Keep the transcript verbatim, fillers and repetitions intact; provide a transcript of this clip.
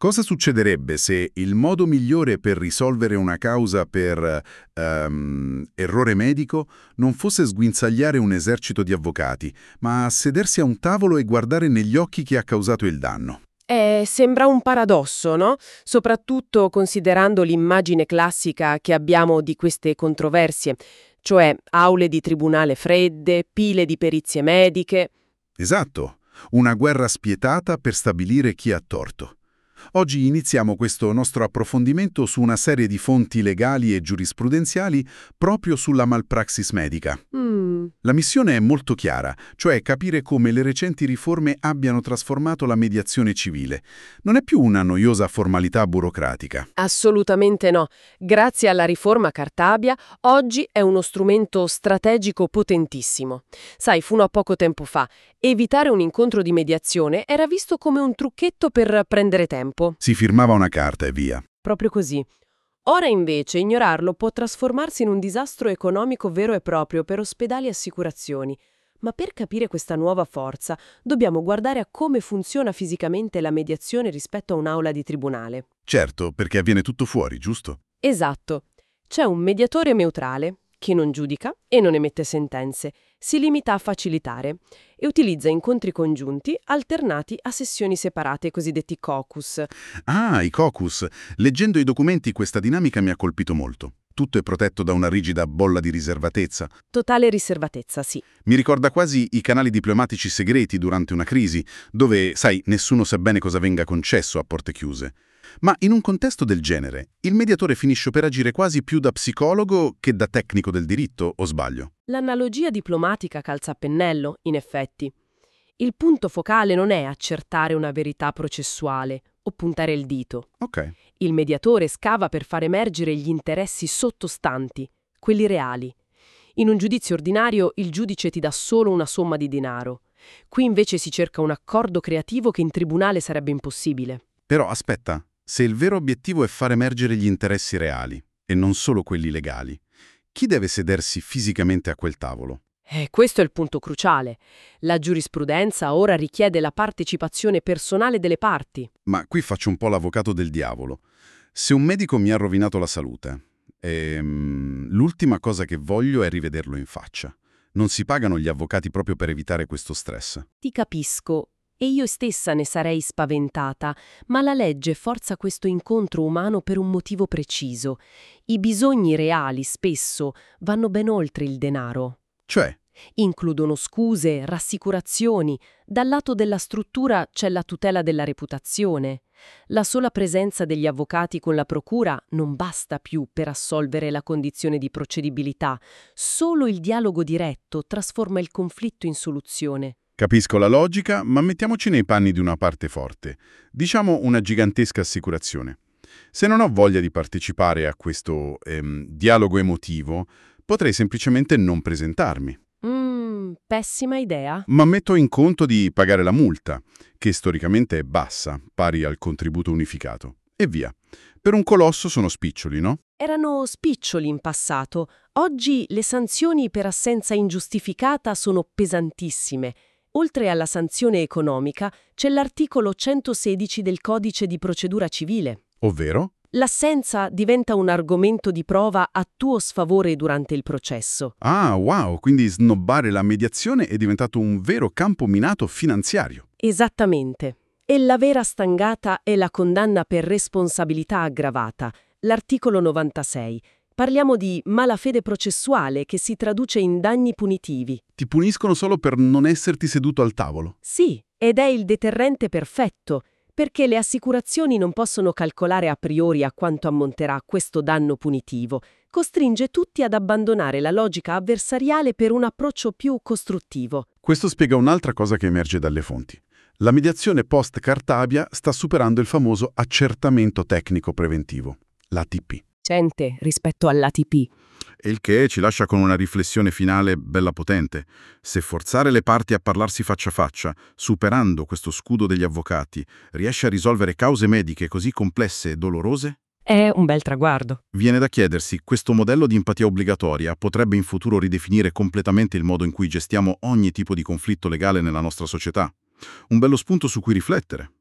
Cosa succederebbe se il modo migliore per risolvere una causa per ehm, errore medico non fosse sguinzagliare un esercito di avvocati, ma sedersi a un tavolo e guardare negli occhi chi ha causato il danno? Eh, sembra un paradosso, no? Soprattutto considerando l'immagine classica che abbiamo di queste controversie, cioè aule di tribunale fredde, pile di perizie mediche. Esatto, una guerra spietata per stabilire chi ha torto. Oggi iniziamo questo nostro approfondimento su una serie di fonti legali e giurisprudenziali proprio sulla malpraxis medica. Mm. La missione è molto chiara, cioè capire come le recenti riforme abbiano trasformato la mediazione civile. Non è più una noiosa formalità burocratica. Assolutamente no. Grazie alla riforma Cartabia, oggi è uno strumento strategico potentissimo. Sai, fino a poco tempo fa, evitare un incontro di mediazione era visto come un trucchetto per prendere tempo. Si firmava una carta e via. Proprio così. Ora invece ignorarlo può trasformarsi in un disastro economico vero e proprio per ospedali e assicurazioni. Ma per capire questa nuova forza dobbiamo guardare a come funziona fisicamente la mediazione rispetto a un'aula di tribunale. Certo, perché avviene tutto fuori, giusto? Esatto. C'è un mediatore neutrale che non giudica e non emette sentenze, si limita a facilitare e utilizza incontri congiunti alternati a sessioni separate, cosiddetti caucus. Ah, i caucus. Leggendo i documenti questa dinamica mi ha colpito molto. Tutto è protetto da una rigida bolla di riservatezza. Totale riservatezza, sì. Mi ricorda quasi i canali diplomatici segreti durante una crisi, dove, sai, nessuno sa bene cosa venga concesso a porte chiuse. Ma in un contesto del genere, il mediatore finisce per agire quasi più da psicologo che da tecnico del diritto, o sbaglio? L'analogia diplomatica calza a pennello, in effetti. Il punto focale non è accertare una verità processuale o puntare il dito. Ok. Il mediatore scava per far emergere gli interessi sottostanti, quelli reali. In un giudizio ordinario il giudice ti dà solo una somma di denaro. Qui invece si cerca un accordo creativo che in tribunale sarebbe impossibile. Però aspetta, se il vero obiettivo è far emergere gli interessi reali, e non solo quelli legali, chi deve sedersi fisicamente a quel tavolo? Eh, questo è il punto cruciale. La giurisprudenza ora richiede la partecipazione personale delle parti. Ma qui faccio un po' l'avvocato del diavolo. Se un medico mi ha rovinato la salute, ehm, l'ultima cosa che voglio è rivederlo in faccia. Non si pagano gli avvocati proprio per evitare questo stress. Ti capisco. E io stessa ne sarei spaventata, ma la legge forza questo incontro umano per un motivo preciso. I bisogni reali spesso vanno ben oltre il denaro. Cioè? Includono scuse, rassicurazioni. Dal lato della struttura c'è la tutela della reputazione. La sola presenza degli avvocati con la procura non basta più per assolvere la condizione di procedibilità. Solo il dialogo diretto trasforma il conflitto in soluzione. Capisco la logica, ma mettiamoci nei panni di una parte forte. Diciamo una gigantesca assicurazione. Se non ho voglia di partecipare a questo ehm, dialogo emotivo, potrei semplicemente non presentarmi. Mmm, pessima idea. Ma metto in conto di pagare la multa, che storicamente è bassa, pari al contributo unificato. E via. Per un colosso sono spiccioli, no? Erano spiccioli in passato. Oggi le sanzioni per assenza ingiustificata sono pesantissime. Oltre alla sanzione economica, c'è l'articolo centosedici del Codice di procedura civile. Ovvero? L'assenza diventa un argomento di prova a tuo sfavore durante il processo. Ah, wow, quindi snobbare la mediazione è diventato un vero campo minato finanziario. Esattamente. E la vera stangata è la condanna per responsabilità aggravata, l'articolo novantasei. Parliamo di malafede processuale che si traduce in danni punitivi. Ti puniscono solo per non esserti seduto al tavolo. Sì, ed è il deterrente perfetto, perché le assicurazioni non possono calcolare a priori a quanto ammonterà questo danno punitivo. Costringe tutti ad abbandonare la logica avversariale per un approccio più costruttivo. Questo spiega un'altra cosa che emerge dalle fonti. La mediazione post-Cartabia sta superando il famoso accertamento tecnico preventivo, l'A T P. Recente rispetto all'A T P. E il che ci lascia con una riflessione finale bella potente. Se forzare le parti a parlarsi faccia a faccia, superando questo scudo degli avvocati, riesce a risolvere cause mediche così complesse e dolorose? È un bel traguardo. Viene da chiedersi, questo modello di empatia obbligatoria potrebbe in futuro ridefinire completamente il modo in cui gestiamo ogni tipo di conflitto legale nella nostra società? Un bello spunto su cui riflettere.